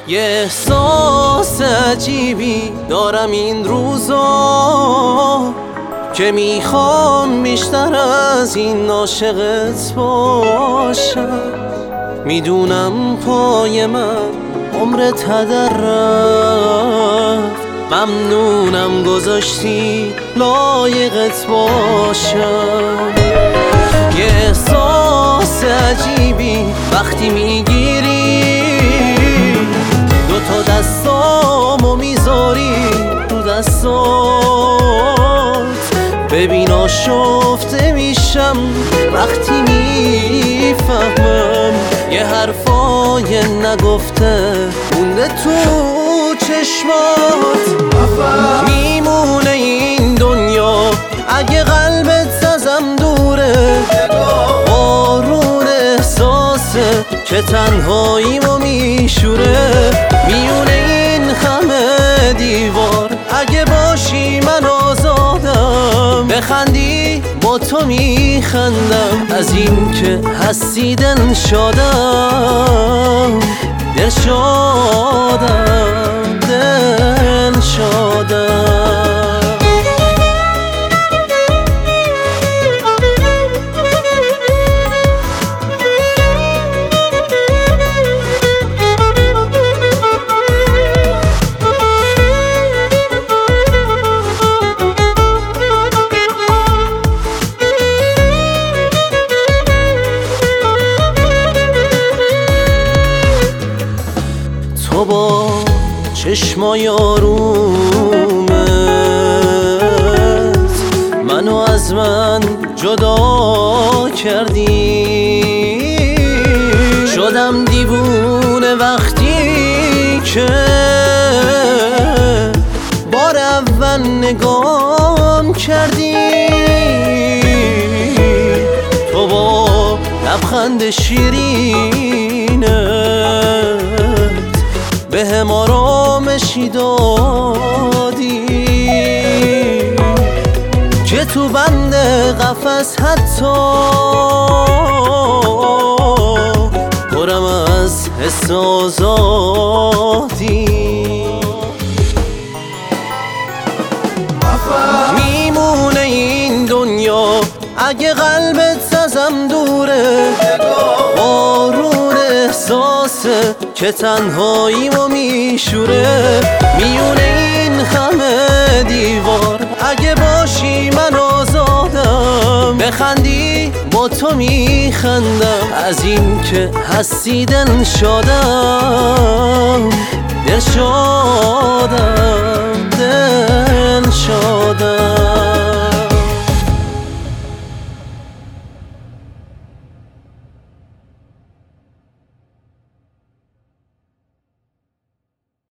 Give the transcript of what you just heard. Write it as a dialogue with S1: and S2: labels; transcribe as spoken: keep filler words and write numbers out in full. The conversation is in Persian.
S1: یه احساس عجیبی دارم این روزا که میخوام بیشتر از این عاشقت باشم. میدونم پای من عمرت هدر رفت، ممنونم گذاشتی لایقت باشم. یه احساس عجیبی وقتی میگیری دو تا دستامو میذاری رو دستات، ببین آشفته میشم وقتی میفهمم یه حرفای نگفته مونده تو چشمات. میمونه این دنیا اگه قلبت ازم دوره، بارون احساسه که تنهاییمو میشوره. میونه این همه دیوار اگه باشی من آزادم، بخندی با تو میخندم، از این که هستی دل شادم، دل شادم، دل شادم. تو با چشمای آرومت منو از من جدا کردی، شدم دیوونه وقتی که بار اول نگام کردی. تو با لبخند شیرینت به هم آرامشی دادی که تو بند قفس حتی پرم از حس آزادی. میمونه این دنیا اگه قلبت ازم دوره، بارون احساسه که تنهاییمو میشوره. میونه این همه دیوار اگه باشی من آزادم، بخندی با تو میخندم، از این که هستی دل شادم،